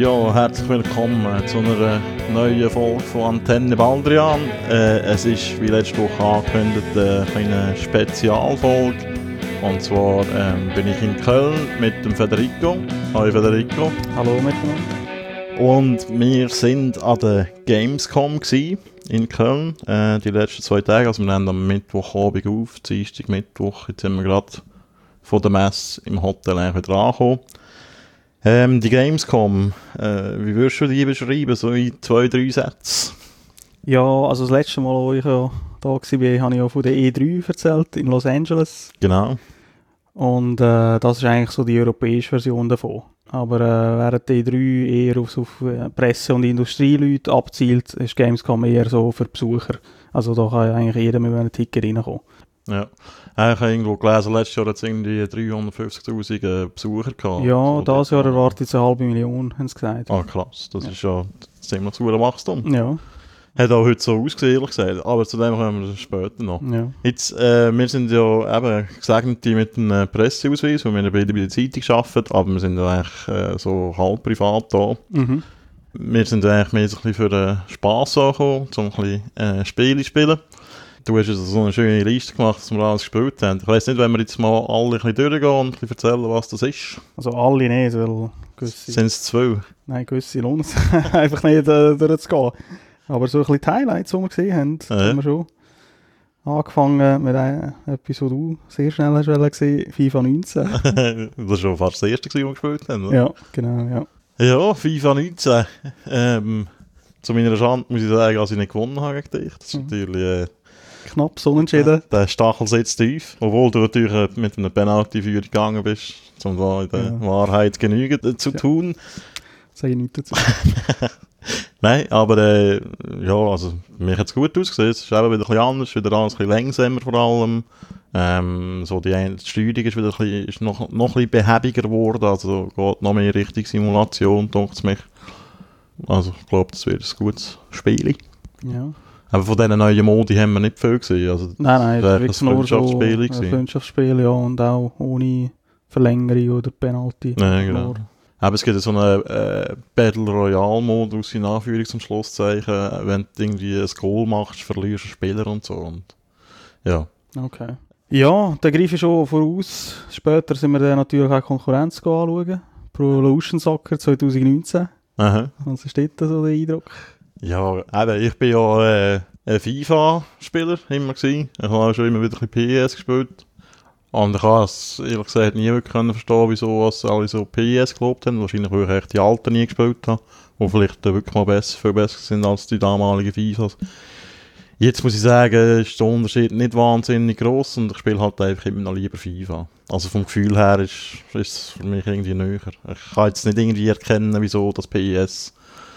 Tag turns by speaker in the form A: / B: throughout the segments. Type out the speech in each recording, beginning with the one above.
A: Ja, herzlich willkommen zu einer neuen Folge von Antenne Baldrian. Es ist wie letzte Woche angekündigt eine kleine Spezialfolge. Und zwar bin ich in Köln mit dem Federico. Hallo Federico.
B: Hallo miteinander.
A: Und wir sind an der Gamescom in Köln die letzten 2 Tage. Also wir nehmen am Mittwochabend auf, Dienstag, Mittwoch. Jetzt sind wir gerade von der Messe im Hotel wieder angekommen. Die Gamescom, wie würdest du die beschreiben, so in 2-3 Sätzen?
B: Ja, also das letzte Mal, als ich ja da war, habe ich ja von der E3 erzählt, in Los Angeles.
A: Genau.
B: Und das ist eigentlich so die europäische Version davon. Aber während die E3 eher auf Presse- und Industrieleute abzielt, ist Gamescom eher so für Besucher. Also da kann eigentlich jeder mit einem Ticket reinkommen.
A: Ja, ich habe irgendwo gelesen, letztes Jahr hat es irgendwie 350'000 Besucher gehabt.
B: Ja, so dieses Jahr erwartet es 500'000, haben sie gesagt.
A: Ah, krass, das ist ja ziemlich zu Wachstum.
B: Ja.
A: Hat auch heute so ausgesehen, ehrlich gesagt, aber zu dem kommen wir später noch.
B: Ja.
A: Jetzt, wir sind ja eben gesegnet mit einem Presseausweis, weil wir beide bei der Zeitung arbeiten, aber wir sind ja eigentlich so halb privat da.
B: Mhm.
A: Wir sind eigentlich mehr so ein bisschen für den Spass angekommen, um ein bisschen Spiele zu spielen. Du hast also so eine schöne Liste gemacht, dass wir alles gespielt haben. Ich weiss nicht, wenn wir jetzt mal alle ein bisschen durchgehen und ein bisschen erzählen, was das ist.
B: Also alle nicht, weil gewisse...
A: Sind es 2?
B: Nein, gewisse lohnt es einfach nicht durchzugehen. Aber so ein bisschen die Highlights, die wir gesehen haben, haben wir schon angefangen mit etwas, was du sehr schnell hast gesehen, FIFA 19.
A: Das war schon fast das erste, was wir gespielt haben, oder?
B: Ja, genau, ja.
A: Ja, FIFA 19. Zu meiner Schande muss ich sagen, dass ich nicht gewonnen habe gegen dich. Das ist natürlich...
B: Knapp so unentschieden.
A: Der Stachel sitzt tief, obwohl du natürlich mit einer Penalty-Führung gegangen bist, um da in der Wahrheit Genüge zu tun.
B: Sage ich nichts dazu.
A: Nein, aber ja, also mir hat es gut ausgesehen. Es ist eben wieder ein bisschen anders, wieder alles ein bisschen langsamer vor allem. So die Steuerung ist wieder noch ein bisschen behäbiger geworden, also geht noch mehr Richtung Simulation, denkt es mich. Also ich glaube, das wird ein gutes Spiel.
B: Ja.
A: Aber von diesen neuen Modi haben wir nicht viel gesehen. Also,
B: nein, es ist wirklich nur so
A: ein
B: Freundschaftsspiel, ja, und auch ohne Verlängerung oder Penalty.
A: Ja, genau. Aber es gibt so einen Battle Royale-Modus in Anführungs- und Schlusszeichen. Wenn du irgendwie ein Goal machst, verlierst du einen Spieler und so. Und, ja.
B: Okay. Ja, da greife ich schon voraus. Später sind wir dann natürlich auch Konkurrenz anschauen. Pro Evolution Soccer 2019.
A: Aha.
B: Was ist dort so der Eindruck?
A: Ja, eben, ich bin ja ein FIFA-Spieler immer gewesen. Ich habe auch schon immer wieder ein bisschen PES gespielt. Und ich habe es ehrlich gesagt nie wirklich verstehen, wieso alle so PES gelobt haben. Wahrscheinlich, weil ich echt die alten nie gespielt habe. Die vielleicht wirklich mal viel besser sind als die damaligen FIFAs. Jetzt muss ich sagen, ist der Unterschied nicht wahnsinnig gross und ich spiele halt einfach immer noch lieber FIFA. Also vom Gefühl her ist es für mich irgendwie näher. Ich kann jetzt nicht irgendwie erkennen, wieso das PES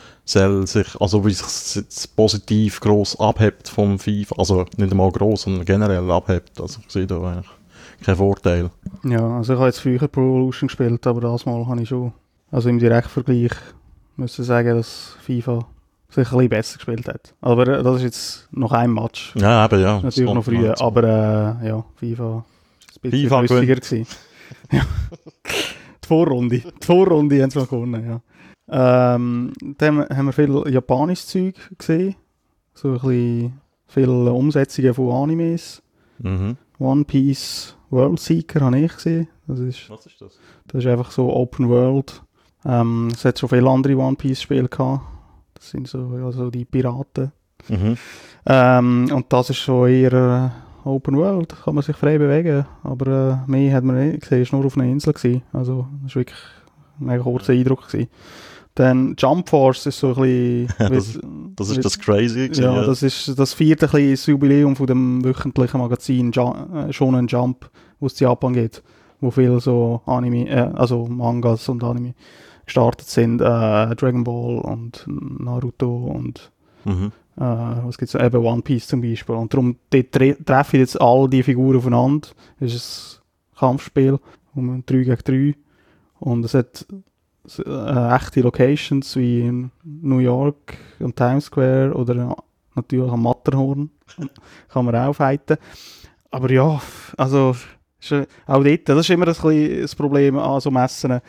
A: wie sich jetzt positiv gross abhebt vom FIFA, also nicht einmal gross, sondern generell abhebt. Also ich sehe da eigentlich keinen Vorteil.
B: Ja, also ich habe jetzt früher Pro Evolution gespielt, aber das Mal habe ich schon, also im Direktvergleich, müsste sagen, dass FIFA sich ein bisschen besser gespielt hat. Aber das ist jetzt noch ein Match.
A: Ja, eben, ja.
B: Natürlich noch früher, aber ja, FIFA ist ein bisschen flüssiger gewesen. Ja. Die Vorrunde haben sie noch gewonnen, ja. Dann haben wir viel japanisches Zeug gesehen. So ein bisschen viele Umsetzungen von Animes.
A: Mhm.
B: One Piece World Seeker habe ich gesehen.
A: Was ist das?
B: Das ist einfach so Open World. Es hat schon viele andere One Piece Spiele gehabt. Das sind so die Piraten.
A: Mhm.
B: Und das ist schon eher Open World. Kann man sich frei bewegen. Aber mehr hat man nicht gesehen. Es war nur auf einer Insel gewesen. Also das war wirklich ein mega kurzer Eindruck gewesen. Dann Jump Force ist so ein bisschen...
A: das ist das Crazy gewesen,
B: ja, das ist das 4. das Jubiläum von dem wöchentlichen Magazin Shonen Jump, wo es in Japan geht, wo viele so Anime, also Mangas und Anime gestartet sind, Dragon Ball und Naruto und was gibt's eben One Piece zum Beispiel. Und darum treffen jetzt all die Figuren aufeinander. Es ist ein Kampfspiel um 3 gegen 3 und es hat echte Locations wie in New York und Times Square oder natürlich am Matterhorn kann man auch fighten. Aber ja, also auch dort, das ist immer das Problem an so Messen.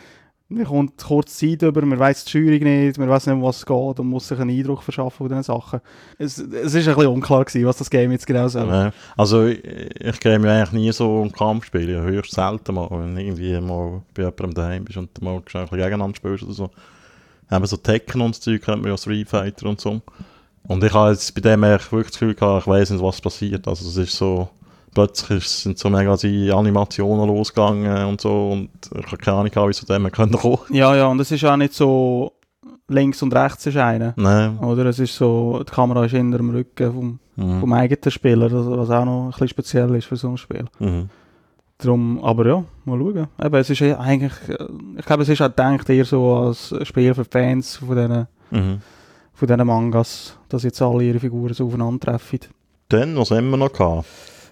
B: Man kommt kurz Zeit über, man weiss die Steuerung nicht, man weiss nicht, um was es geht und muss sich einen Eindruck verschaffen von diesen Sachen. Es ist ein bisschen unklar gewesen, was das Game jetzt genau soll.
A: Ja. Also ich gehe mir eigentlich nie so um Kampfspiele, höchst selten mal, wenn irgendwie mal bei jemandem daheim bist und mal ein bisschen gegeneinander spielst oder so. Eben so Tekken und das Zeug kennt man ja, Street Fighter und so. Und ich habe jetzt bei dem eigentlich wirklich das Gefühl gehabt, ich weiss nicht, was passiert. Also es ist so, plötzlich sind so mega die Animationen losgegangen und so und ich habe keine Ahnung, wie es zu dem kommen konnte.
B: Ja, und es ist auch nicht so links und rechts ist einer.
A: Nein.
B: Oder es ist so, die Kamera ist hinter dem Rücken vom eigenen Spieler, was auch noch ein bisschen speziell ist für so ein Spiel.
A: Mhm.
B: Darum, aber ja, mal schauen. Eben, es ist eigentlich, ich glaube, es ist auch gedacht eher so als Spiel für Fans von diesen Mangas, dass jetzt alle ihre Figuren so aufeinandertreffen.
A: Dann, was haben wir noch gehabt?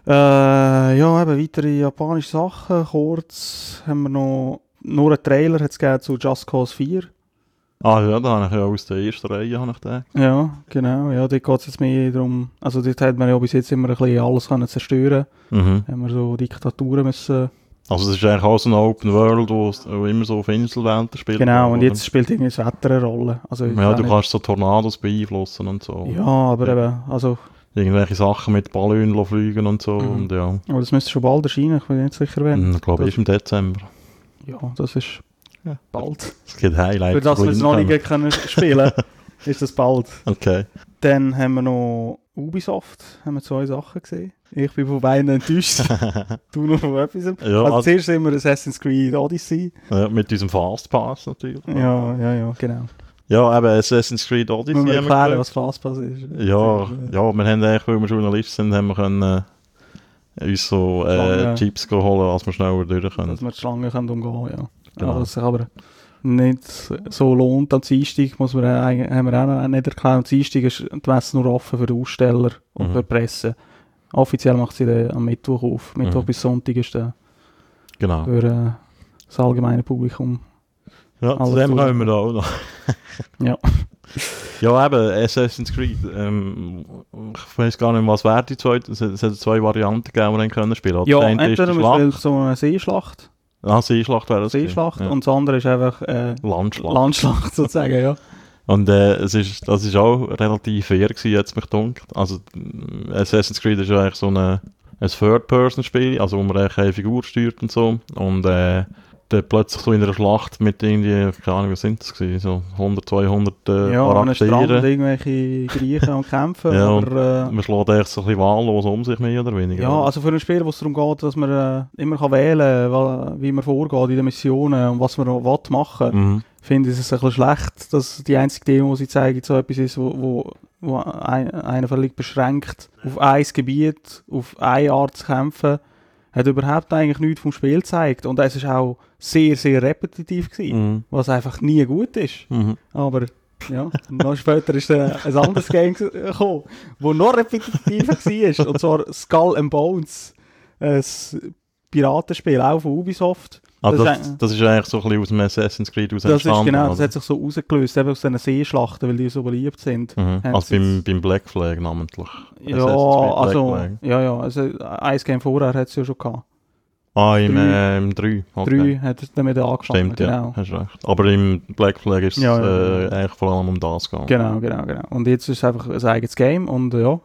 B: Ja, eben weitere japanische Sachen. Kurz haben wir noch nur einen Trailer hat's gegeben zu Just Cause 4.
A: Ah ja, da habe ich ja aus der ersten Reihe gedacht.
B: Ja, genau. Ja, dort geht es jetzt mehr darum, also dort hat man ja bis jetzt immer ein bisschen alles können zerstören. Haben wir so Diktaturen müssen.
A: Also es ist eigentlich auch so eine Open World, wo immer so auf Inselwelten spielt.
B: Genau, und
A: oder?
B: jetzt spielt irgendwie das Wetter eine Rolle. Also,
A: ja, du kannst so Tornados beeinflussen und so.
B: Ja, aber eben, also...
A: Irgendwelche Sachen mit Ballons fliegen und so. Und ja.
B: Aber das müsste schon bald erscheinen, ich bin nicht sicher, wann.
A: Ich glaube, ist im Dezember.
B: Ja, das ist bald.
A: Es gibt Highlights.
B: Für das wir es noch nicht können spielen, ist das bald.
A: Okay.
B: Dann haben wir noch Ubisoft, haben wir 2 Sachen gesehen. Ich bin von beiden enttäuscht. Du noch von etwas.
A: Ja,
B: also zuerst sind wir Assassin's Creed Odyssey.
A: Ja, mit diesem Fastpass natürlich.
B: Ja, genau.
A: Ja, eben Assassin's Creed Odyssey.
B: Müssen wir erklären, was Fastpass ist?
A: Ja, wir haben eigentlich, weil wir Journalist sind, haben wir können, uns so Chips holen, als wir schneller durch können.
B: Dass wir die Schlange können umgehen können, ja.
A: Genau.
B: Aber es sich aber nicht so lohnt am Dienstag, haben wir auch noch nicht erklärt. Am Dienstag ist die Messe nur offen für die Aussteller und für die Presse. Offiziell macht sie dann am Mittwoch auf. Mittwoch bis Sonntag ist der für das allgemeine Publikum.
A: Ja, zu dem kommen wir da auch noch.
B: Ja.
A: Ja, eben, Assassin's Creed. Ich weiß gar nicht, was wäre die zweite. Es hat 2 Varianten gegeben, die wir spielen können.
B: Ja, entweder man spielt so eine Seeschlacht.
A: Seeschlacht wäre das.
B: Seeschlacht und das andere ist einfach Landschlacht sozusagen, ja.
A: Und das ist auch relativ fair gewesen, jetzt mich dunkt. Also Assassin's Creed ist ja eigentlich so ein Third-Person-Spiel, also wo man eigentlich eine Figur steuert und so. Und dann plötzlich so in einer Schlacht mit irgendwie, keine Ahnung, was sind das gewesen, so 100, 200
B: ja, an einem Strand irgendwelche Griechen und kämpfen.
A: Ja,
B: aber,
A: man schlägt eigentlich so ein bisschen wahllos um sich, mehr oder weniger.
B: Ja, also für ein Spiel, wo es darum geht, dass man immer kann wählen kann, wie man vorgeht in den Missionen und was man noch machen will, finde ich es ein bisschen schlecht, dass die einzige Demo, die sie zeigen, so etwas ist, wo einer völlig beschränkt auf ein Gebiet, auf eine Art zu kämpfen, hat überhaupt eigentlich nichts vom Spiel gezeigt. Und es war auch sehr, sehr repetitiv gewesen, was einfach nie gut ist. Aber ja, noch später ist ein anderes Game gekommen, das noch repetitiver war. Und zwar Skull and Bones, ein Piratenspiel, auch von Ubisoft.
A: Das ist eigentlich so ein bisschen aus dem Assassin's Creed aus entstanden.
B: Das ist genau, das hat sich so rausgelöst, eben aus diesen Seeschlachten, weil die so beliebt sind.
A: Also beim Black Flag namentlich.
B: Ja, also ein Game vorher hat es ja schon gehabt.
A: Im 3. Okay.
B: 3 hat es damit angefangen.
A: Stimmt, genau. Ja, hast recht. Aber im Black Flag ist es eigentlich vor allem um das gegangen.
B: Genau. Und jetzt ist es einfach ein eigenes Game und ja,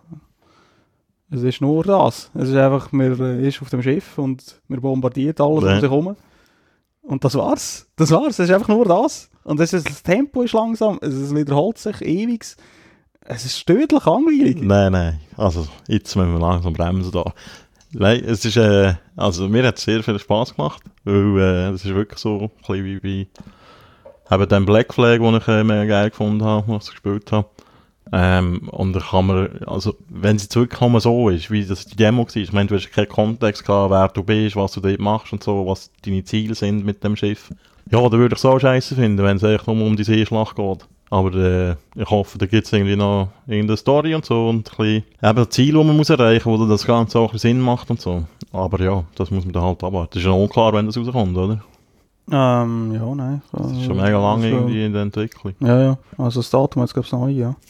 B: es ist nur das. Es ist einfach, man ist auf dem Schiff und man bombardiert alles um sich herum. Und das war's. Es ist einfach nur das. Und das Tempo ist langsam, es wiederholt sich ewig. Es ist tödlich langweilig.
A: Nein. Also, jetzt müssen wir langsam bremsen da. Nein, es ist, also mir hat es sehr viel Spass gemacht, weil es ist wirklich so ein bisschen wie eben den Black Flag, den ich mega geil gefunden habe, was ich gespielt habe. Und da kann man, also wenn es jetzt wirklich so ist, wie das die Demo war, ich meine, du hast keinen Kontext gehabt, wer du bist, was du dort machst und so, was deine Ziele sind mit dem Schiff. Ja, da würde ich es auch scheiße finden, wenn es echt nur um die Seeschlacht geht. Aber ich hoffe, da gibt es irgendwie noch irgendeine Story und so und ein bisschen eben Ziel, die man muss erreichen muss, wo das Ganze auch ein Sinn macht und so. Aber ja, das muss man dann halt abwarten. Das ist ja unklar, wenn das rauskommt, oder?
B: Ja, nein.
A: Das ist schon mega lange irgendwie in der Entwicklung.
B: Ja. Also das Datum jetzt, glaube ich, noch nicht, ja.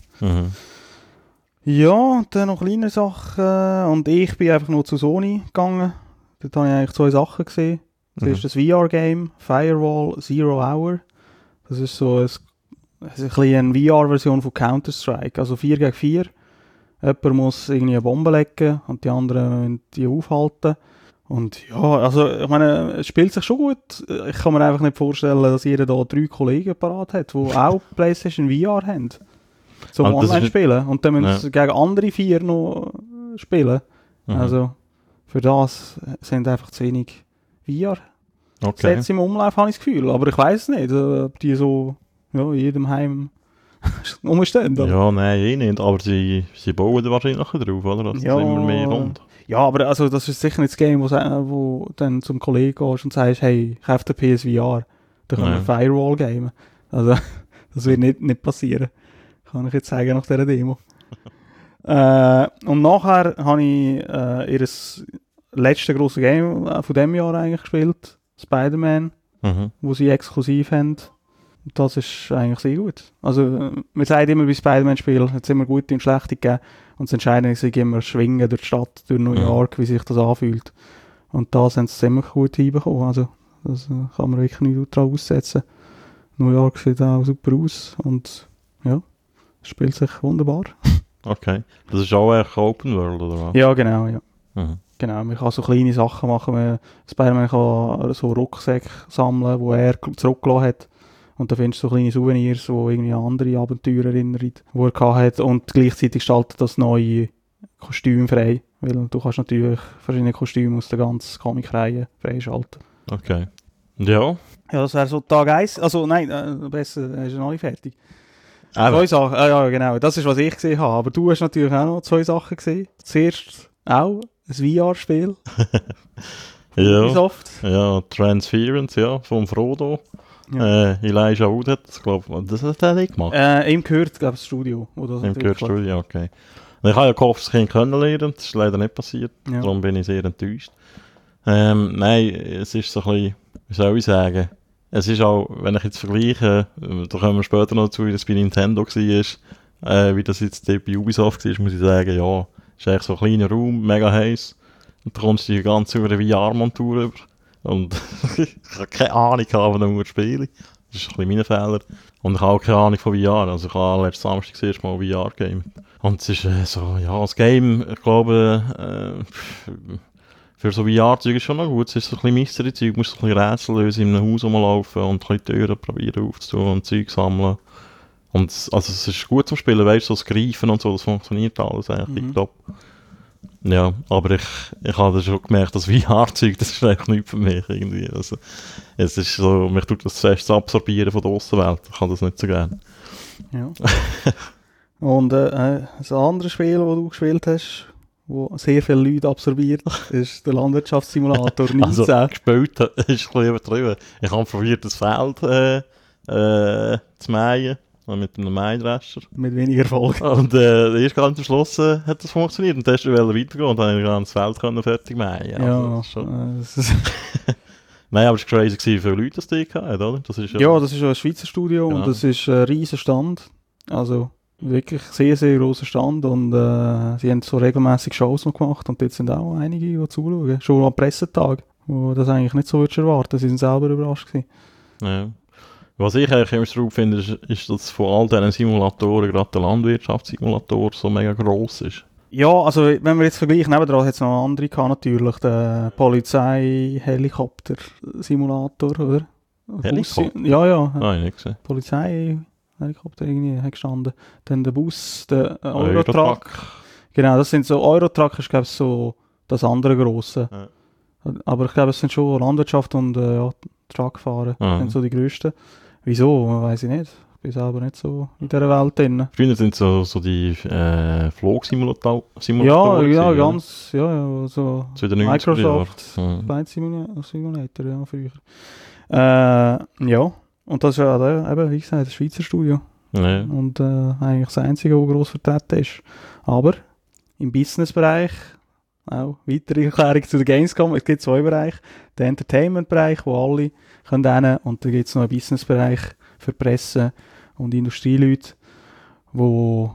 B: Ja, und dann noch kleine Sachen. Und ich bin einfach nur zu Sony gegangen. Dort habe ich eigentlich 2 Sachen gesehen. Das ist das VR-Game, Firewall Zero Hour. Das ist so eine VR-Version von Counter-Strike. Also 4 gegen 4. Jemand muss irgendwie eine Bombe legen und die anderen müssen die aufhalten. Und ja, also ich meine, es spielt sich schon gut. Ich kann mir einfach nicht vorstellen, dass jeder da 3 Kollegen parat hat, die auch PlayStation VR haben. Zum Online spielen. Und dann müssen sie gegen andere 4 noch spielen. Also für das sind einfach zu wenig VR-Sets im Umlauf, habe ich das Gefühl. Aber ich weiss nicht, ob die so in jedem Heim rumstehen.
A: Ja, nein, nicht. Aber sie bauen da wahrscheinlich noch drauf, oder? Dass das immer mehr kommt.
B: Ja, aber also, das ist sicher nicht das Game, wo dann zum Kollegen gehst und sagst, hey, kauf den PSVR. Da können wir Firewall gamen. Also, das wird nicht passieren. Kann ich jetzt sagen nach dieser Demo. Und nachher habe ich ihr letztes grosses Game von diesem Jahr eigentlich gespielt. Spider-Man, wo sie exklusiv haben. Das ist eigentlich sehr gut. Also, man sagt immer bei Spider-Man-Spielen, hat es immer gute und schlechte gegeben. Und das Entscheidende ist immer schwingen durch die Stadt, durch New York, wie sich das anfühlt. Und da sind sie ziemlich gut hinbekommen. Also, das kann man wirklich nicht drauf aussetzen. New York sieht auch super aus und ja, spielt sich wunderbar.
A: Okay. Das ist auch echt Open World, oder was?
B: Ja, genau, ja. Genau, man kann so kleine Sachen machen. Spider-Man kann so Rucksäcke sammeln, die er zurückgelassen hat. Und da findest du so kleine Souvenirs, die irgendwie an andere Abenteuer erinnern, die er hatte. Und gleichzeitig gestaltet das neue Kostüm frei. Weil du kannst natürlich verschiedene Kostüme aus der ganzen Comic-Reihe freischalten.
A: Okay. Ja.
B: Ja, das wäre so Tag 1. Also nein, besser, ist noch nicht fertig.
A: Aber
B: 2 Sachen, ja genau, das ist, was ich gesehen habe. Aber du hast natürlich auch noch 2 Sachen gesehen. Zuerst auch ein VR-Spiel. Ubisoft.
A: Ja, Transference, ja, von Frodo. Ja. Elijah Wood hat das, glaube ich, das hat er nicht gemacht.
B: Ihm gehört, glaube ich, das Studio.
A: Ihm gehört das Studio, okay. Ich habe ja gehofft, das Kind kennenlernen, das ist leider nicht passiert, darum bin ich sehr enttäuscht. Nein, es ist so ein bisschen, wie soll ich sagen, es ist auch, wenn ich jetzt vergleiche, da kommen wir später noch dazu, wie das bei Nintendo war, wie das jetzt bei Ubisoft war, muss ich sagen, ja, es ist eigentlich so ein kleiner Raum, mega heiß, und da kommst du die ganze über eine VR-Montur über. Und ich habe keine Ahnung, wann ich spielen. Das ist ein bisschen mein Fehler. Und ich habe auch keine Ahnung von VR. Also ich habe letzten Samstag das erste Mal VR-Game. Und es ist so, ja, das Game, ich glaube, für so VR-Zeug ist schon noch gut. Es ist so ein bisschen Mystery-Zeug. Du musst so ein bisschen Rätsel lösen, in einem Haus rumlaufen und ein bisschen Türen probieren aufzutun und Zeug sammeln. Und also es ist gut zum Spielen, weißt du, so das Greifen und so, das funktioniert alles eigentlich top. Ja, aber ich habe schon gemerkt, dass VR-Zeug, das ist eigentlich nichts für mich irgendwie. Also, es ist so, mich tut das fest absorbieren von der Aussenwelt. Ich kann das nicht so gerne.
B: Ja. Und ein anderes Spiel, das du gespielt hast, wo sehr viele Leute absorbiert, ist der Landwirtschaftssimulator 19.
A: Also, gespielt ist ein bisschen übertrieben. Ich habe probiert, das Feld zu mähen. Mit einem Maidrescher.
B: Mit weniger Erfolg.
A: Und erst ganz am Schluss hat das funktioniert. Und dann hast du weitergehen und dann konnte ich das Feld fertig mähen.
B: Ja,
A: Nein, aber es war crazy, wie viele Leute das da hatten, oder? Das ist
B: das ist ein Schweizer Studio und das ist ein riesen Stand. Also wirklich sehr, sehr grosser Stand. Und sie haben so regelmäßig Shows noch gemacht und dort sind auch einige, die zuschauen. Schon am Pressetag, wo das eigentlich nicht so erwarten. Sie sind selber überrascht gewesen.
A: Ja. Was ich eigentlich immer so finde, ist, dass von all diesen Simulatoren gerade der Landwirtschaftssimulator so mega gross ist.
B: Ja, also wenn wir jetzt vergleichen, nebenan hat es noch andere gehabt, natürlich, der Polizei-Helikopter-Simulator, oder?
A: Helikopter?
B: Ja.
A: Nein, nicht gesehen.
B: Polizei-Helikopter irgendwie hat gestanden. Dann der Bus, der Eurotruck. Genau, das sind so, Eurotruck ist glaube ich so das andere grosse. Ja. Aber ich glaube, es sind schon Landwirtschaft und Truckfahren, das sind so die grössten. Wieso? Weiss ich nicht. Ich bin selber nicht so in dieser Welt drin.
A: Früher sind so die Flugsimulatoren.
B: Ja, ganz, so Microsoft Flight Simulator, ja, früher. Ja, und das ist ja eben, wie gesagt, das Schweizer Studio.
A: Ja.
B: Und eigentlich das Einzige, das gross vertreten ist. Aber im Businessbereich, auch weitere Erklärung zu der Gamescom, es gibt 2 Bereiche. Den Entertainment-Bereich, wo alle können, und dann gibt es noch einen Business-Bereich für Presse und Industrieleute, wo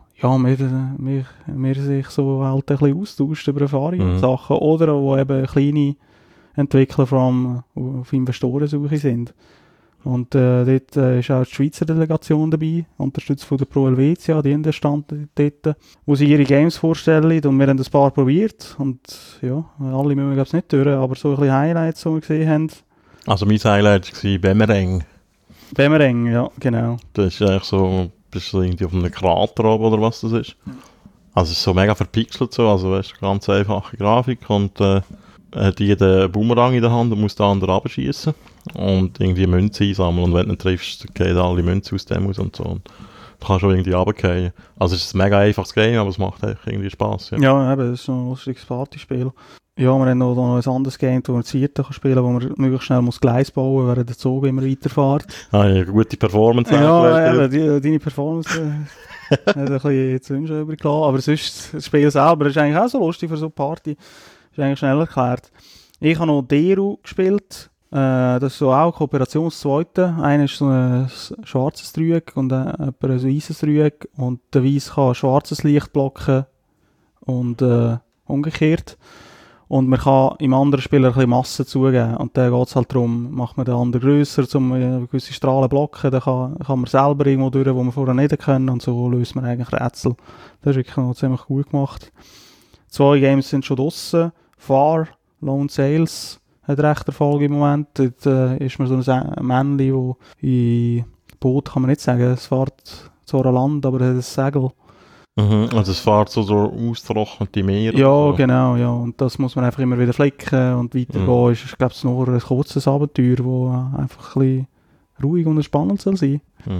B: wir sich so halt ein bisschen austauschen über Erfahrungen und Sachen, oder wo eben kleine Entwickler vor allem auf Investorensuche sind. Und dort ist auch die Schweizer Delegation dabei, unterstützt von der Pro Helvetia, die in der Stand dort, wo sie ihre Games vorstellen. Und wir haben ein paar probiert. Und ja, alle müssen wir glaube ich nicht durch, aber so ein bisschen Highlights, die wir gesehen haben.
A: Also mein Highlight war Bemereng.
B: Bemereng, ja, genau.
A: Das ist eigentlich so, bist du irgendwie auf einem Krater oben oder was das ist. Also es ist so mega verpixelt so, also weißt du, ganz einfache Grafik und hat jeder Boomerang in der Hand und muss den anderen abschießen und irgendwie Münzen einsammeln und wenn du ihn triffst, gehen alle Münzen aus dem aus und so. Und du kannst schon irgendwie runterfallen. Also es ist ein mega einfaches Game, aber es macht eigentlich irgendwie Spass. Ja,
B: Ja, eben, das ist so ein lustiges Partyspiel. Ja, wir haben noch ein anderes Game, wo man Zierte spielen kann, wo man möglichst schnell muss Gleis bauen muss, während der Zug immer weiterfährt.
A: eine gute Performance.
B: Ja, eben, deine Performance hat ein bisschen zu wünschen übrig gelassen. Aber sonst, das Spiel selber ist eigentlich auch so lustig für so eine Party. Ist eigentlich schnell erklärt. Ich habe noch Deru gespielt. Das ist so auch Kooperationszweite. Einer ist so ein schwarzes Dreieck und ein weißes Dreieck. Und der Weiss kann schwarzes Licht blocken und umgekehrt. Und man kann im anderen Spieler ein bisschen Masse zugeben. Und dann geht es halt darum, macht man den anderen grösser, um gewisse Strahlen blocken. Dann kann man selber irgendwo durch, wo man vorher nicht können. Und so löst man eigentlich Rätsel. Das ist wirklich noch ziemlich gut gemacht. 2 Games sind schon draussen. Far, Lone Sails hat recht Erfolg im Moment. Dort ist man so ein Männchen, das in Boot, kann man nicht sagen, es fährt zwar an Land, aber es hat ein Segel.
A: Also es fährt so durch austrocknete Meere.
B: Ja,
A: so.
B: genau, ja. Und das muss man einfach immer wieder flicken und weitergehen. Ist, glaube ich, nur ein kurzes Abenteuer, das einfach ein bisschen ruhig und spannend soll sein.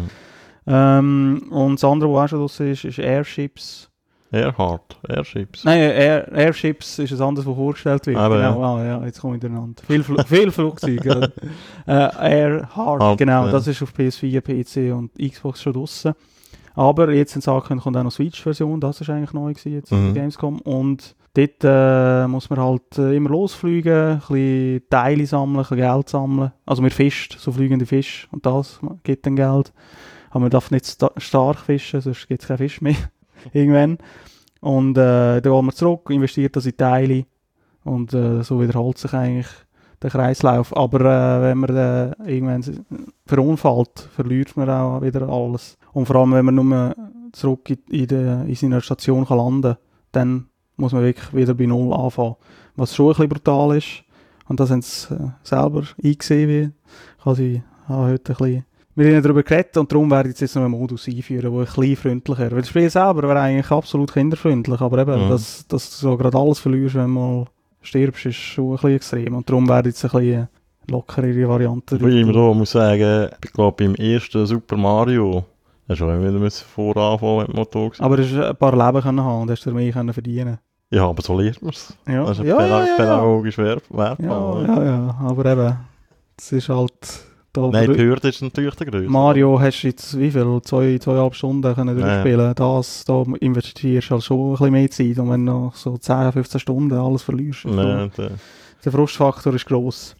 B: Und das andere, was auch schon draussen ist Airships.
A: Airships.
B: Nein, Airships ist ein anderes, was vorgestellt wird.
A: Aber
B: genau, ja, jetzt komme ich durcheinander. Viel Flugzeuge. Airheart, genau, das ist auf PS4, PC und Xbox schon draussen. Aber jetzt in Sachen kommt auch noch Switch-Version, das ist eigentlich neu gewesen jetzt in Gamescom. Und dort muss man halt immer losfliegen, ein bisschen Teile sammeln, ein bisschen Geld sammeln. Also man fischt, so fliegende Fische und das gibt dann Geld. Aber man darf nicht stark fischen, sonst gibt es keinen Fisch mehr. Irgendwann. Und dann geht man zurück, investiert das in Teile und so wiederholt sich eigentlich der Kreislauf. Aber wenn man irgendwann verunfallt, verliert man auch wieder alles. Und vor allem, wenn man nur zurück in seiner Station kann landen kann, dann muss man wirklich wieder bei Null anfangen. Was schon ein bisschen brutal ist. Und das haben sie selber eingesehen. Ich habe heute ein bisschen mit ihnen darüber geredet und darum werde ich jetzt noch einen Modus einführen, der ein bisschen freundlicher ist. Weil das Spiel selber wäre eigentlich absolut kinderfreundlich, aber eben, dass du so gerade alles verlierst, wenn du mal stirbst, ist schon ein bisschen extrem. Und darum werde ich jetzt ein bisschen lockerere Variante.
A: Ich muss sagen, ich glaube beim ersten Super Mario hast du auch wieder voranfangen, wenn du mal da warst.
B: Aber du hast ein paar Leben können haben und hast dir mehr können verdienen.
A: Ja, aber so lernt man es.
B: Ja.
A: Das ist
B: pädagogisch
A: wertvoll.
B: Ja, aber eben, es ist halt...
A: Nein, die Hürde ist natürlich der größte.
B: Mario hast du jetzt wie viel? 2,5 Stunden können durchspielen. Da investierst du halt schon ein bisschen mehr Zeit. Und wenn du noch so 10, 15 Stunden alles verlierst, der Frustfaktor ist gross.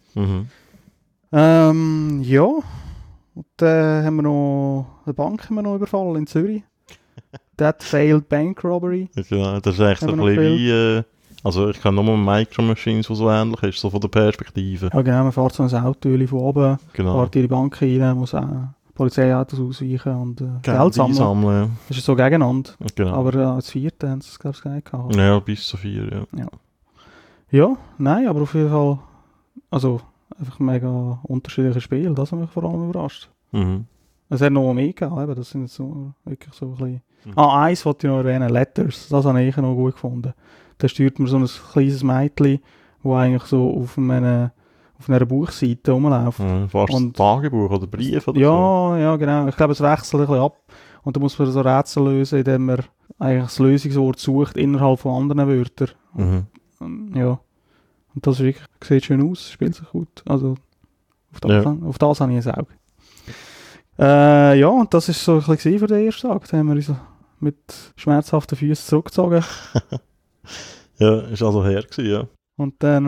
B: Ja, und dann haben wir noch eine Bank überfallen in Zürich. That Failed Bank Robbery.
A: Ja, das ist echt so ein bisschen wie... Also ich kenne nur Micro Machines, die so ähnlich ist, so von der Perspektive.
B: Ja genau, man fährt so ein Auto von oben, fährt in die Bank rein, muss auch Polizeiautos ausweichen und Geld sammeln. Das ist so gegeneinander. Genau. Aber als Vierte haben sie es, glaube ich, nicht gehabt.
A: Ja, bis zu 4, ja.
B: Ja, nein, aber auf jeden Fall, also einfach ein mega unterschiedliches Spiel, das hat mich vor allem überrascht. Es hat noch mehr gegeben, eben, das sind jetzt so, wirklich so ein bisschen... eins wollte ich noch erwähnen, Letters, das habe ich noch gut gefunden. Da steuert man so ein kleines Mädchen, das eigentlich so auf einer Buchseite rumläuft.
A: Fast ein Tagebuch oder Brief oder so.
B: Ja, genau. Ich glaube, es wechselt ein bisschen ab. Und da muss man so Rätsel lösen, indem man eigentlich das Lösungswort sucht innerhalb von anderen Wörtern. Ja. Und das ist wirklich, sieht schön aus, spielt sich gut. Also auf das habe ich ein Auge. Ja, und das war so ein bisschen für den ersten Tag. Da haben wir uns mit schmerzhaften Füßen zurückgezogen.
A: Ja, ist also her gewesen, ja.
B: Und dann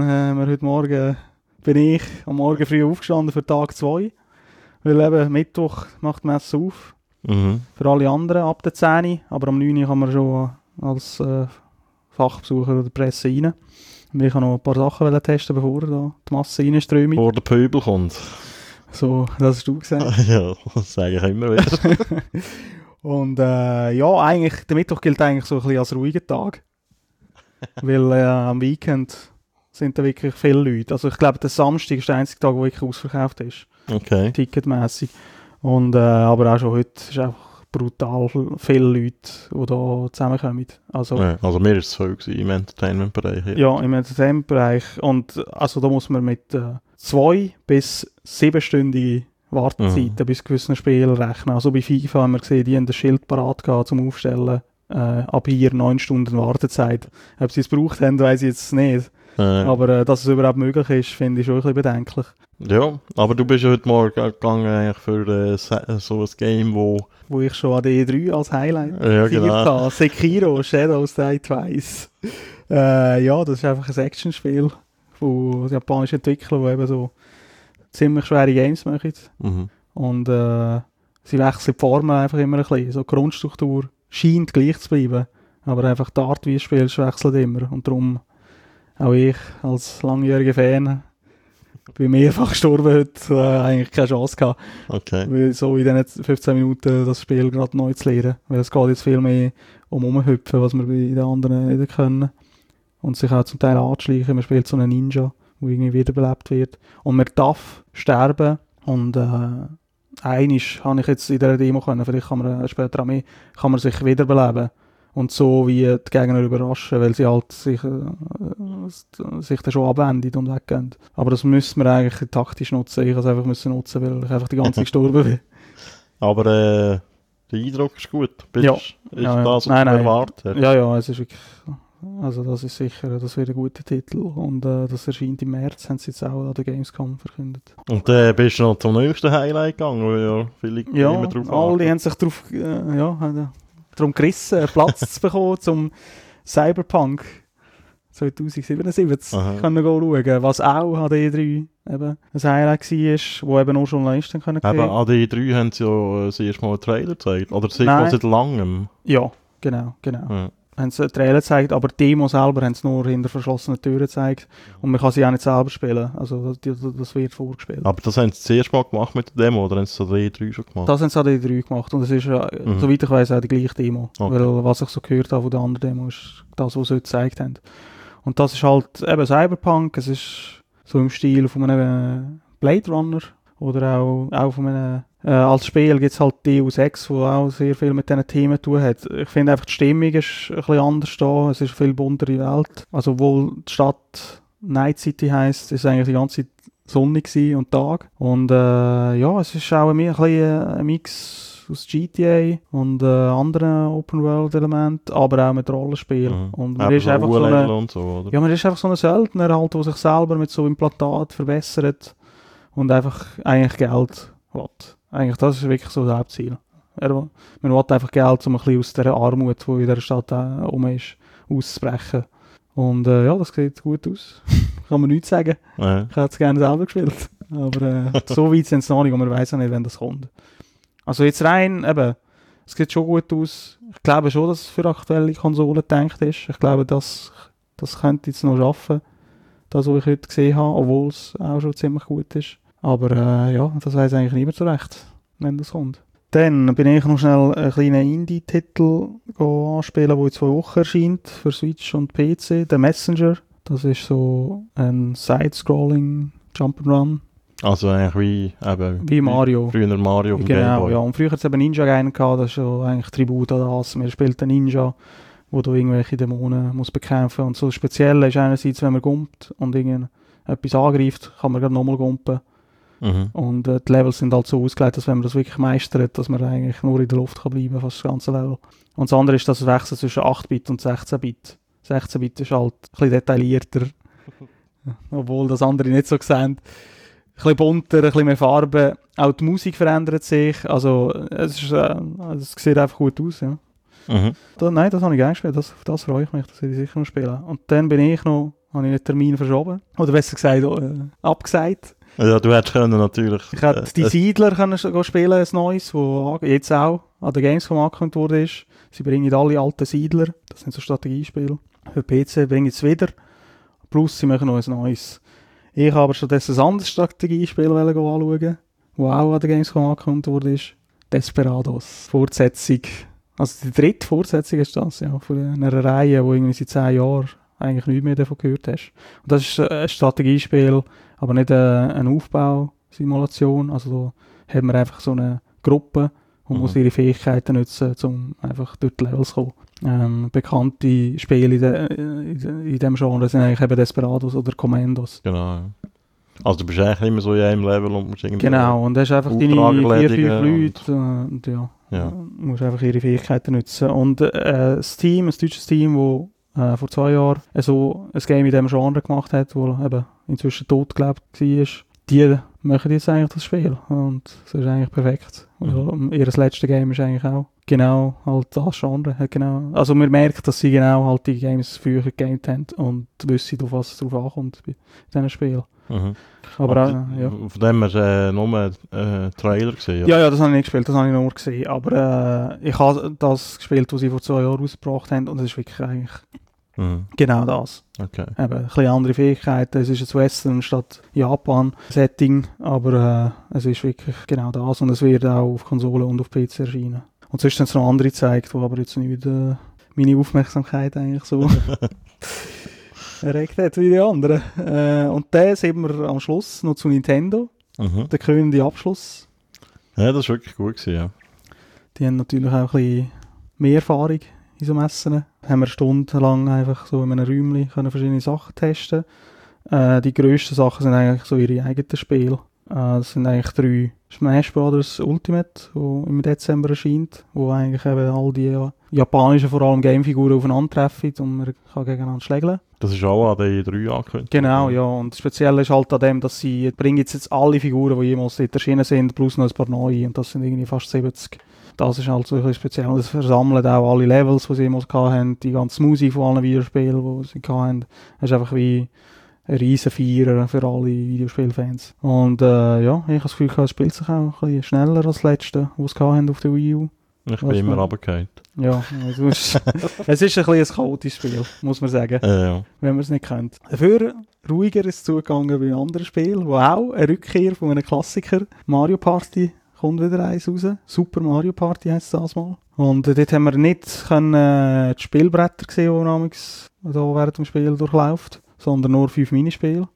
B: bin ich am Morgen früh aufgestanden für Tag 2. Weil eben Mittwoch macht die Messe auf. Für alle anderen ab der 10. Aber am 9. kann man schon als Fachbesucher oder Presse rein. Ich kann noch ein paar Sachen testen, bevor da die Masse reinströmt.
A: Bevor der Pöbel kommt.
B: So, das hast du gesagt.
A: Ja, das sage ich immer wieder.
B: Und ja, eigentlich, der Mittwoch gilt eigentlich so ein bisschen als ruhiger Tag. Weil am Weekend sind da wirklich viele Leute. Also ich glaube, der Samstag ist der einzige Tag, der wirklich ausverkauft ist.
A: Okay.
B: Ticketmässig. Und aber auch schon heute ist einfach brutal viele Leute, die da zusammenkommen. Also,
A: Ja, also mir war es voll gewesen, im Entertainment-Bereich.
B: ja, im Entertainment-Bereich. Und also da muss man mit 2 bis 7-stündige Wartezeiten bis gewissen Spielen rechnen. Also bei FIFA haben wir gesehen, die haben das Schild parat gehabt zum Aufstellen. Ab hier 9 Stunden Wartezeit. Ob sie es gebraucht haben, weiss ich jetzt nicht. Aber dass es überhaupt möglich ist, finde ich schon ein bisschen bedenklich.
A: Ja, aber du bist ja heute Morgen gegangen eigentlich für so ein Game,
B: Wo ich schon an der E3 als Highlight
A: ja, genau.
B: habe. Sekiro, Shadows Die Twice. Ja, das ist einfach ein Actionspiel von japanischen Entwicklern, die eben so ziemlich schwere Games machen.
A: Mhm.
B: Und sie wechseln die Formen einfach immer ein bisschen. So die Grundstruktur scheint gleich zu bleiben, aber einfach die Art, wie du spielst, wechselt immer. Und darum auch ich als langjähriger Fan bin mehrfach gestorben heute, eigentlich keine Chance gehabt.
A: Okay.
B: Weil so in diesen 15 Minuten das Spiel gerade neu zu lernen. Weil es geht jetzt viel mehr um Rumhüpfen, was wir bei den anderen nicht können. Und sich auch zum Teil anzuschleichen. Man spielt so einen Ninja, der irgendwie wiederbelebt wird. Und man darf sterben. Und einiges habe ich jetzt in dieser Demo können. Vielleicht kann man später auch mehr, kann man sich wiederbeleben. Und so wie die Gegner überraschen, weil sie halt sich dann schon abwenden und weggehen. Aber das müssen wir eigentlich taktisch nutzen. Ich musste es einfach nutzen, weil ich einfach die ganze Zeit gestorben bin.
A: Aber der Eindruck ist gut.
B: Ja.
A: Ist das, was du
B: Nein.
A: erwartet hast?
B: Ja, es ist wirklich... Also das ist sicher, das wird ein guter Titel. Und das erscheint im März, haben sie jetzt auch an der Gamescom verkündet.
A: Und bist du noch zum nächsten Highlight gegangen, wo ja viele immer drauf
B: alle haben sich darauf darum gerissen, Platz zu bekommen, zum Cyberpunk 2077 können schauen, was auch an der E3 eben ein Highlight war, wo eben auch Journalisten können sehen.
A: Aber an der E3 haben sie ja das erste Mal einen Trailer gezeigt. Oder seit langem.
B: Ja, genau.
A: Ja.
B: Haben sie einen Trailer gezeigt, aber die Demo selber haben sie nur hinter verschlossenen Türen gezeigt. Und man kann sie auch nicht selber spielen. Also das wird vorgespielt.
A: Aber das haben sie das erste Mal gemacht mit der Demo, oder haben sie das an der E3 schon gemacht?
B: Das haben sie an der E3 gemacht. Und es ist, soweit ich weiss, auch die gleiche Demo.
A: Okay.
B: Weil was ich so gehört habe von der anderen Demo, ist das, was sie heute gezeigt haben. Und das ist halt eben Cyberpunk. Es ist so im Stil von einem Blade Runner. Oder auch von einem... als Spiel gibt es halt Deus Ex, wo auch sehr viel mit diesen Themen zu tun hat. Ich finde einfach, die Stimmung ist ein bisschen anders da. Es ist eine viel buntere Welt. Also obwohl die Stadt Night City heisst, ist es eigentlich die ganze Zeit sonnig und Tag. Und ja, es ist auch ein Mix aus GTA und anderen Open-World-Elementen, aber auch mit Rollenspielen. Und man ist einfach man ist einfach so ein Söldner, halt, der sich selber mit so Implantat verbessert und einfach eigentlich Geld will. Eigentlich, das ist wirklich so das Hauptziel. Man will einfach Geld, um ein bisschen aus dieser Armut, die in dieser Stadt ist, auszubrechen. Und ja, das sieht gut aus. Kann man nichts sagen.
A: Ja.
B: Ich hätte es gerne selber gespielt. Aber so weit sind es noch nicht und man weiß auch nicht, wann das kommt. Also jetzt rein, eben, es sieht schon gut aus. Ich glaube schon, dass es für aktuelle Konsolen gedacht ist. Ich glaube, das könnte jetzt noch schaffen. Das, was ich heute gesehen habe, obwohl es auch schon ziemlich gut ist. Aber ja, das weiss eigentlich niemand so recht, wenn das kommt. Dann bin ich noch schnell einen kleinen Indie-Titel anspielen, der in 2 Wochen erscheint für Switch und PC. The Messenger. Das ist so ein Side-Scrolling Jump'n'Run. Also
A: eigentlich wie
B: Mario.
A: Früher Mario auf dem Game Boy.
B: Ja. Und früher hat es eben Ninja Gaiden gehabt, das ist ja eigentlich Tribut an das. Man spielt einen Ninja, wo du irgendwelche Dämonen muss bekämpfen. Und so speziell ist einerseits, wenn man gumpt und etwas angreift, kann man gerade nochmal gumpen.
A: Mhm.
B: Und die Levels sind halt so ausgelegt, dass wenn man das wirklich meistert, dass man eigentlich nur in der Luft kann bleiben, fast das ganze Level. Und das andere ist, dass es wechselt zwischen 8-Bit und 16-Bit. 16-Bit ist halt ein bisschen detaillierter, obwohl das andere nicht so sehen. Ein bisschen bunter, ein bisschen mehr Farben. Auch die Musik verändert sich. Also es sieht einfach gut aus. Ja.
A: Mhm.
B: Nein, das habe ich gerne gespielt. Auf das freue ich mich, das werde ich sicher noch spielen. Und dann habe ich einen Termin verschoben. Oder besser gesagt, abgesagt.
A: Ja, du hättest können natürlich...
B: Ich hätte die Siedler können spielen, ein neues, das jetzt auch an der Gamescom angekündigt wurde. Sie bringen alle alten Siedler, das sind so Strategiespiele. Für PC bringen sie es wieder. Plus sie machen noch ein neues. Ich habe aber stattdessen ein anderes Strategiespiel anschauen, das auch an der Gamescom angekündigt wurde. Desperados. Fortsetzung. Also die dritte Fortsetzung ist das, ja, von einer Reihe, die irgendwie seit 10 Jahren eigentlich nichts mehr davon gehört hast. Und das ist ein Strategiespiel, aber nicht eine Aufbausimulation. Also da hat man einfach so eine Gruppe und muss ihre Fähigkeiten nutzen, um einfach durch die Levels zu kommen. Bekannte Spiele in diesem Genre sind eigentlich eben Desperados oder Commandos.
A: Genau, ja. Also du bist eigentlich immer so in einem Level und musst irgendwie...
B: Genau, und hast einfach deine 4-5 Leute und ja, musst einfach ihre Fähigkeiten nutzen. Und ein deutsches Team, das vor 2 Jahren so ein Game in diesem Genre gemacht hat, das eben inzwischen tot gelebt war, die machen jetzt eigentlich das Spiel. Und das ist eigentlich perfekt. Also, ihr letztes Game ist eigentlich auch genau halt das Genre. Genau. Also man merkt, dass sie genau halt die Games früher gegamed haben und wissen, auf was es drauf ankommt bei diesen Spielen. Aber ja.
A: Von dem hast du nur einen Trailer gesehen?
B: Ja, das habe ich nicht gespielt, das habe ich nur gesehen. Aber ich habe das gespielt, was sie vor 2 Jahren rausgebracht haben und es ist wirklich eigentlich genau das.
A: Okay.
B: Eben, ein bisschen andere Fähigkeiten, es ist ein Western statt Japan-Setting, aber es ist wirklich genau das und es wird auch auf Konsole und auf PC erscheinen. Und sonst haben es noch andere gezeigt, die aber jetzt nicht meine Aufmerksamkeit eigentlich so erregt hat wie die anderen. Und dann sind wir am Schluss noch zu Nintendo, der krönende Abschluss.
A: Ja, das war wirklich gut gewesen, ja.
B: Die haben natürlich auch ein bisschen mehr Erfahrung in so Messen. Haben wir stundenlang einfach so in einem Räumchen können verschiedene Sachen testen. Die grössten Sachen sind eigentlich so ihre eigenen Spiele. Das sind eigentlich 3 Smash Bros. Ultimate, wo im Dezember erscheint, wo eigentlich eben all die japanischen, vor allem Gamefiguren aufeinandertreffen und man kann gegeneinander schlägeln.
A: Das ist auch an den 3 angekündigt.
B: Genau, ja. Und speziell ist halt an dem, dass sie bringen jetzt alle Figuren, die jemals dort erschienen sind, plus noch ein paar neue und das sind irgendwie fast 70. Das ist halt so ein bisschen speziell. Und es versammelt auch alle Levels, die sie jemals hatten, die ganze Musik von allen Videospielen, die sie hatten. Es ist einfach wie ein riesen Vierer für alle Videospielfans. Und ja, ich habe das Gefühl, es spielt sich auch ein bisschen schneller als das letzte, was sie hatten auf der Wii U.
A: Ich bin immer runtergefallen.
B: Ja, also es ist ein bisschen ein chaotisches Spiel, muss man sagen,
A: Ja.
B: wenn man es nicht kennt. Dafür ruhiger ist es zugegangen bei anderen Spielen, wo auch eine Rückkehr von einem Klassiker, Mario Party, kommt wieder eins raus. Super Mario Party heisst es das mal. Und dort haben wir nicht die Spielbretter gesehen, die damals da während dem Spiel durchläuft, sondern nur 5 Minispiele.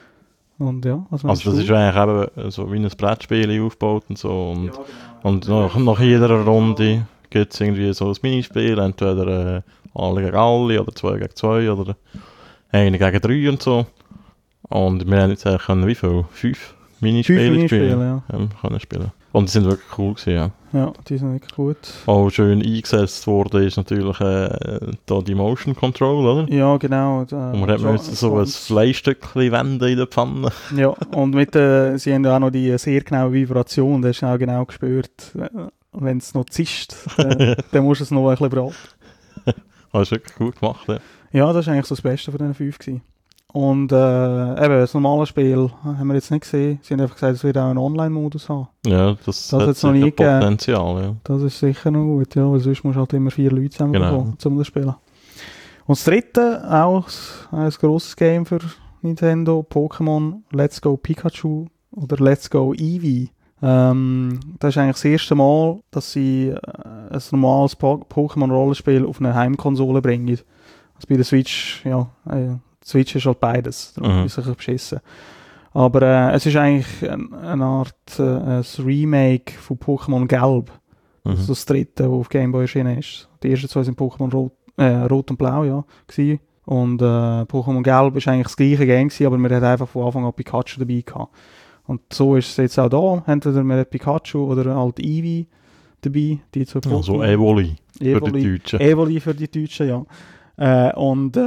B: Und ja,
A: also das ist eigentlich eben so wie ein Brettspiel aufgebaut und so. Und, und nach jeder Runde gibt es irgendwie so ein Minispiel, entweder alle gegen alle oder 2 gegen 2 oder 1 gegen 3 und so. Und wir haben jetzt eigentlich wie viel? 5 Minispiele spielen. Können spielen. Und die sind wirklich cool gewesen, ja.
B: Ja, die sind wirklich gut.
A: Auch schön eingesetzt worden ist natürlich da die Motion Control, oder?
B: Ja, genau.
A: Und man hat jetzt so ein Fleischstückchen wenden in der Pfanne.
B: Ja, und sie haben ja auch noch die sehr genaue Vibration, das hast du auch genau gespürt. Wenn es noch zischt, dann musst du es noch ein bisschen braten.
A: Das ist wirklich gut gemacht, ja.
B: Ja, das war eigentlich so das Beste von diesen 5 gewesen. Und eben, das normale Spiel haben wir jetzt nicht gesehen. Sie haben einfach gesagt, es wird auch einen Online-Modus haben.
A: Ja, das hat
B: jetzt noch nie
A: Potenzial, ja.
B: Das ist sicher noch gut, ja, weil sonst musst du halt immer 4 Leute zusammenbekommen, um das zu spielen. Und das dritte, auch ein grosses Game für Nintendo, Pokémon Let's Go Pikachu oder Let's Go Eevee. Das ist eigentlich das erste Mal, dass sie ein normales Pokémon-Rollenspiel auf eine Heimkonsole bringen. Also bei der Switch, ja, Switch ist halt beides, darum ist es ein bisschen beschissen. Aber es ist eigentlich eine Art ein Remake von Pokémon Gelb. Das ist das dritte, das auf Game Boy erschienen ist. Die ersten 2 sind Pokémon Rot und Blau, ja, gewesen. Und Pokémon Gelb war eigentlich das gleiche Game gewesen, aber man hat einfach von Anfang an Pikachu dabei gehabt. Und so ist es jetzt auch da. Entweder man hat Pikachu oder halt Eevee dabei. Die 2 Pokémon.
A: Also Evoli für die Deutschen.
B: Evoli für die Deutschen, ja. Und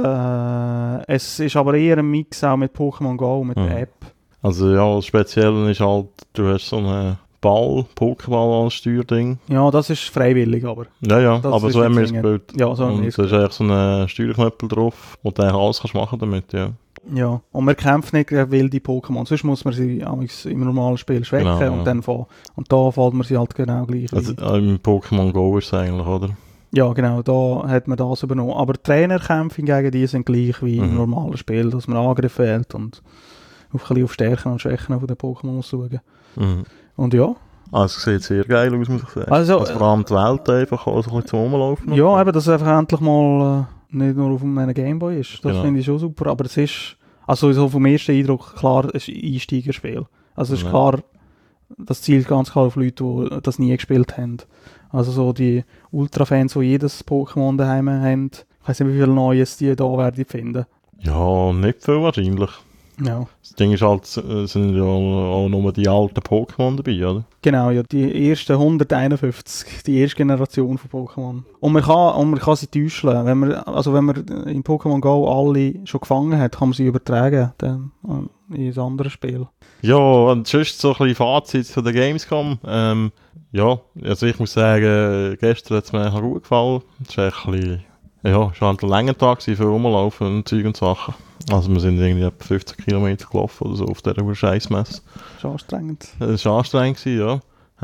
B: es ist aber eher ein Mix auch mit Pokémon Go, mit der App.
A: Also ja, das Spezielle ist halt, du hast so einen Ball, Pokéball als Steuerding.
B: Ja, das ist freiwillig, aber.
A: Ja, das aber so haben wir es gespielt.
B: Ja, so haben wir es
A: gespielt. Da ist eigentlich so ein Steuerknöppel drauf, wo du eigentlich alles kannst machen damit, ja.
B: Ja, und man kämpft nicht gegen wilde Pokémon, sonst muss man sie im normalen Spiel schwächen und dann fahren. Und da fällt man sie halt genau gleich.
A: Also im Pokémon Go ist es eigentlich, oder?
B: Ja, genau, da hat man das übernommen. Aber die Trainerkämpfe hingegen, die sind gleich wie im normalen Spiel, dass man Angriff wählt und ein bisschen auf Stärken und Schwächen von den Pokémon muss schauen. Und ja.
A: Also es sieht sehr geil aus, muss ich sagen.
B: Also,
A: vor allem die Welt einfach auch so ein bisschen zum Rumlaufen.
B: Ja, eben, dass es einfach endlich mal nicht nur auf einem Gameboy ist. Das
A: Genau.
B: finde ich schon super. Aber es ist, also so vom ersten Eindruck, klar, es ist ein Einsteigerspiel. Also es ist klar, das zielt ganz klar auf Leute, die das nie gespielt haben. Also so die Ultra-Fans, die jedes Pokémon daheim haben. Ich weiß nicht, wie viel Neues die da werden finden.
A: Ja, nicht viel wahrscheinlich.
B: Ja.
A: Das Ding ist halt, sind ja auch nur die alten Pokémon dabei, oder?
B: Genau, ja, die ersten 151, die erste Generation von Pokémon. Und man kann sie täuschen. Wenn man in Pokémon Go alle schon gefangen hat, kann man sie übertragen dann in ein anderes Spiel.
A: Ja, und sonst so ein bisschen Fazit von der Gamescom. Ja, also ich muss sagen, gestern hat es mir echt gut gefallen. Es war echt ein bisschen, ja, es war halt ein langer Tag für Rumlaufen und Zeug und Sachen. Also wir sind irgendwie etwa 50 Kilometer gelaufen oder so auf dieser Scheißmesse.
B: Das ist anstrengend.
A: Das war anstrengend, ja.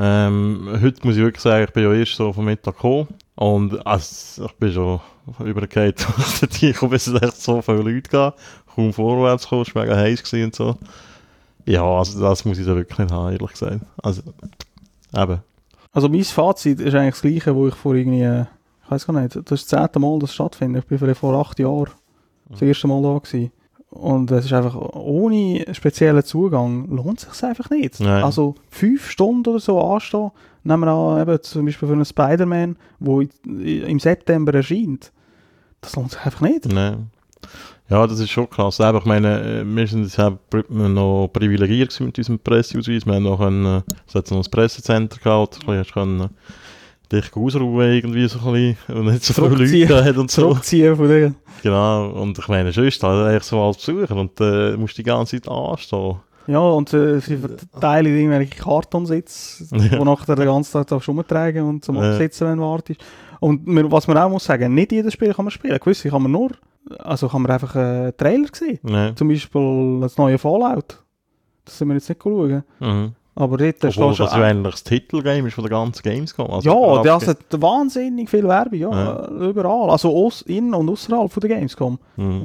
A: Heute muss ich wirklich sagen, ich bin ja erst so vom Mittag gekommen. Und also, ich bin schon übergefallen, dass der Tier kommt, es echt so viele Leute gab. Kaum vorwärts gekommen, es war mega heiß gewesen und so. Ja, also das muss ich da wirklich nicht haben, ehrlich gesagt. Also, eben.
B: Also mein Fazit ist eigentlich das gleiche, wo ich vor irgendwie, ich weiß gar nicht, das ist das 10. Mal, dass es stattfindet. Ich bin vielleicht vor 8 Jahren das erste Mal da gewesen. Und es ist einfach, ohne speziellen Zugang lohnt es sich einfach nicht.
A: Nein.
B: Also 5 Stunden oder so anstehen, nehmen wir an, eben zum Beispiel für einen Spider-Man, der im September erscheint. Das lohnt sich einfach nicht.
A: Nein. Ja, das ist schon krass. Aber ich meine, wir sind jetzt noch privilegiert mit unserem Presseausweis. Wir haben noch es hat noch ein Pressecenter gehabt, du können dich ausruhen irgendwie so ein bisschen und nicht so viele Leute da hat und so.
B: Zurückziehen von dir.
A: Genau, und ich meine, sonst halt eigentlich so als Besucher und musst die ganze Zeit anstehen.
B: Ja, und sie verteilen irgendwelche Kartonsitze, die nachher den ganzen Tag rumtragen und zum Absitzen, wenn du wartest. Und was man auch muss sagen, nicht jedes Spiel kann man spielen. Gewisse kann man einfach einen Trailer sehen.
A: Nee.
B: Zum Beispiel das neue Fallout. Das sind wir jetzt nicht schauen. Aber dort
A: obwohl das ja eigentlich das Titelgame ist von der ganzen Gamescom. Also
B: ja, das hat wahnsinnig viel Werbung, überall. Also in- und außerhalb von der Gamescom.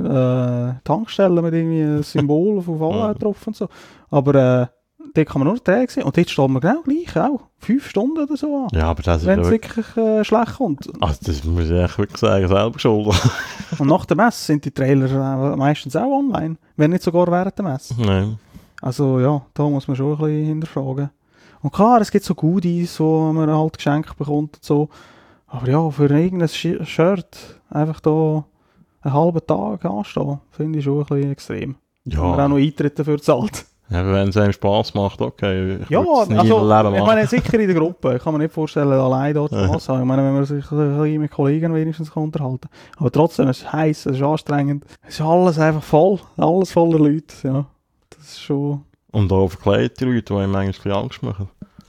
B: Tankstellen mit irgendwie ein Symbol von Fallout drauf und so. Aber dort kann man nur Träge sehen. Und dort steht man genau gleich auch. 5 Stunden oder so an.
A: Ja, aber das ist
B: wenn es wirklich schlecht kommt.
A: Also das muss ich echt wirklich sagen, selber schuld.
B: Und nach der Messe sind die Trailer meistens auch online. Wenn nicht sogar während der Messe.
A: Nein.
B: Also ja, da muss man schon ein bisschen hinterfragen. Und klar, es gibt so Goodies, so man halt geschenkt bekommt und so. Aber ja, für irgendein Shirt einfach da einen halben Tag anstehen, finde ich schon ein bisschen extrem.
A: Ja.
B: Wenn man auch noch Eintritt dafür zahlt.
A: Ja, aber wenn es einem Spass macht, okay.
B: Ja, also, ich meine, sicher in der Gruppe. Ich kann mir nicht vorstellen, allein dort zu haben. Ich meine, wenn man sich ein bisschen mit Kollegen wenigstens unterhalten kann. Aber trotzdem, es ist heiß, es ist anstrengend. Es ist alles einfach voll. Alles voller Leute, ja. Das ist schon...
A: Und auch verkleidete Leute, die einem eigentlich Angst machen.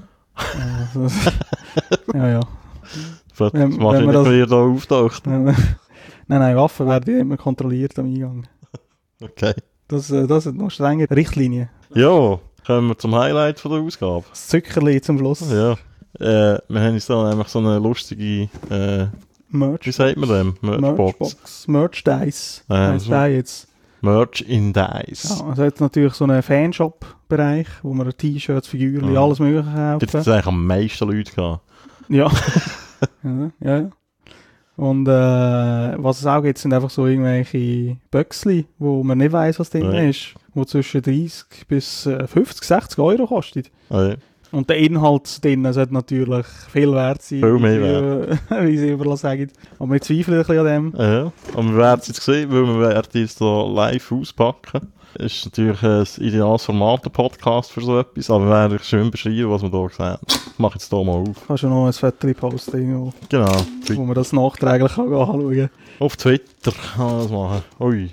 B: Ja.
A: Das macht nicht, wenn ihr da auftaucht.
B: Nein, Waffen werden immer kontrolliert am Eingang.
A: Okay.
B: Das sind noch strenge Richtlinien.
A: Ja, kommen wir zum Highlight von der Ausgabe.
B: Das Zückerli zum Schluss.
A: Ja. Wir haben uns da nämlich so eine lustige...
B: Merch.
A: Wie sagt man dem? Merchbox.
B: Merchandise. Heisst der jetzt.
A: Merch in Dice.
B: Ja, also jetzt natürlich so einen Fanshop-Bereich, wo man T-Shirts, Figürchen, alles mögliche kaufen.
A: Dort hat es eigentlich am meisten Leute gehabt.
B: Ja. ja. Und was es auch gibt, sind einfach so irgendwelche Böckchen, wo man nicht weiss, was drin ist, wo zwischen 30 bis 50, 60 Euro kostet.
A: Ja.
B: Und der Inhalt drin sollte natürlich viel wert sein,
A: viel mehr wert.
B: Wie sie überall sagen. Aber wir zweifeln ein bisschen an dem.
A: Ja, aber wir werden es jetzt sehen, weil wir werden es hier live auspacken. Es ist natürlich ein ideales Format, ein Podcast für so etwas, aber wir werden schön beschreiben, was wir hier sehen. Ich mache jetzt hier mal auf.
B: Kannst du noch ein Foto posten irgendwo?
A: Genau.
B: Wo man das nachträglich anschauen kann.
A: Auf Twitter kann man das machen. Ui.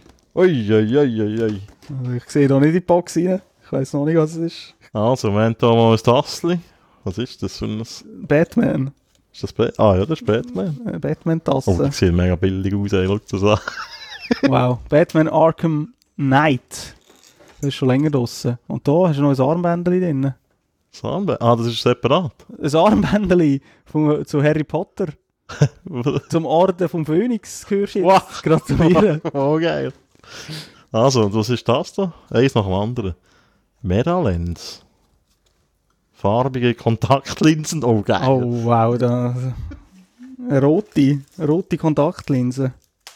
B: Also ich sehe da nicht in die Box rein. Ich weiss noch nicht, was es ist.
A: Also, wir haben hier mal ein Tassli. Was ist das für ein...
B: Batman.
A: Ist das Batman? Ah ja, das ist Batman.
B: Batman-Tasse.
A: Oh, das sieht mega billig aus, ey. Schau das an.
B: Wow. Batman Arkham Knight. Das ist schon länger draussen. Und da hast du noch ein Armbändchen drin.
A: Das Armband? Ah, das ist separat.
B: Ein Armbändchen zu Harry Potter. Zum Orden vom Phönix gehörst du jetzt.
A: Wow.
B: Gratulieren.
A: Oh, geil. Also, und was ist das da? Eins nach dem anderen. Meralens. Farbige Kontaktlinsen. Oh, geil.
B: Oh, wow. Rote Kontaktlinse.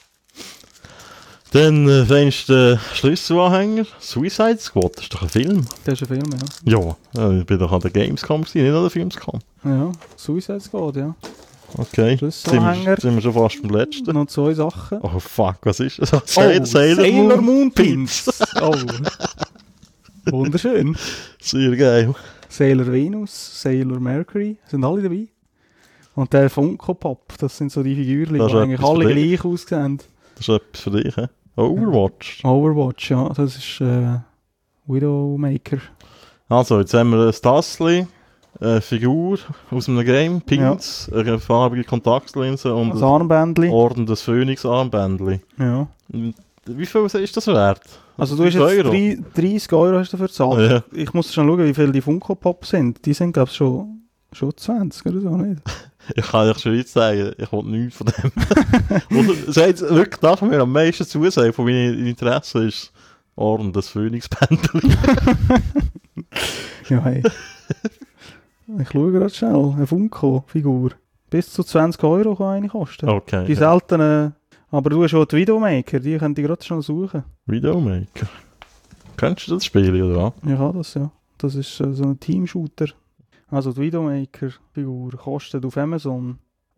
A: Dann findest du den Schlüsselanhänger. Suicide Squad, das ist doch ein Film.
B: Das ist ein Film, ja.
A: Ja, ich bin doch an der Gamescom gewesen, nicht an der Filmscom.
B: Ja, Suicide Squad, ja.
A: Okay,
B: Schlüsselanhänger.
A: sind wir schon fast beim letzten.
B: Noch 2 Sachen.
A: Oh fuck, was ist das?
B: Sailor Moon Pins. Oh. Wunderschön.
A: Sehr geil.
B: Sailor Venus, Sailor Mercury, sind alle dabei. Und der Funko Pop, das sind so die Figürchen,
A: Das
B: die
A: ist
B: eigentlich
A: etwas
B: alle
A: für dich.
B: gleich aussehen.
A: Das ist etwas für dich, hä? Overwatch.
B: Overwatch, ja, das ist Widowmaker.
A: Also, jetzt haben wir ein Tassli, eine Figur aus einem Game, Pins, eine farbige Kontaktlinse und
B: Das
A: ein
B: Armbändchen.
A: Orden des Phönix-Armbändchen.
B: Ja.
A: Wie viel ist das wert?
B: Also du hast jetzt 30 € hast du dafür gezahlt.
A: Ja.
B: Ich muss schon schauen, wie viel die Funko Pop sind. Die sind, glaube ich, schon 20 oder so, nicht?
A: Ich kann euch schon jetzt sagen, ich will nichts von dem. Und es hat wirklich das, was mir am meisten zusagt von meinen Interessen, ist Orden des Phönix-Bändchen.
B: Ja, hey. Ich schaue gerade schnell. Eine Funko-Figur. Bis zu 20 € kann eine kosten.
A: Okay.
B: Die seltenen... Aber du hast auch die Videomaker, die könnt ihr gerade schon suchen.
A: Videomaker. Kennst du das Spiel, oder was?
B: Ich habe das, ja. Das ist so ein Team-Shooter. Also die Videomaker-Figur kostet auf Amazon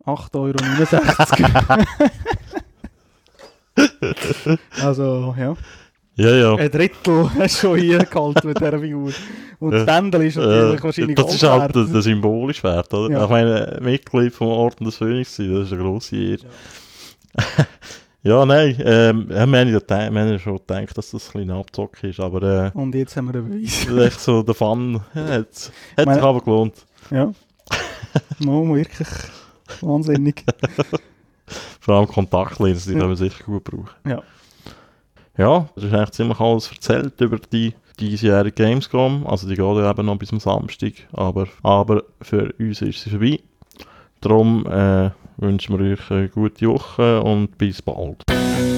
B: 8,69 €. Also, ja.
A: Ja, ja.
B: Ein Drittel hast du schon hier gehalten mit dieser Figur. Und das Bändel ist natürlich wahrscheinlich
A: das ist
B: Gold
A: halt
B: wert.
A: der symbolisch wert, oder?
B: Ja.
A: Ich meine, Mitglied vom Orden des Phönix sein, das ist eine grosse Ehre. Ja, nein, wir haben ja schon gedacht, dass das ein kleiner Abzock ist, aber
B: Und jetzt haben wir den Beweis.
A: echt so der Fun hat sich
B: Meine-
A: aber gelohnt.
B: Ja. No, wirklich wahnsinnig.
A: Vor allem Kontaktlinsen, die können wir sicher gut brauchen.
B: Ja.
A: Ja, das ist eigentlich ziemlich alles erzählt über die diesjährige Gamescom. Also die geht ja eben noch bis am Samstag, aber für uns ist sie vorbei. Darum wünschen wir euch eine gute Woche und bis bald.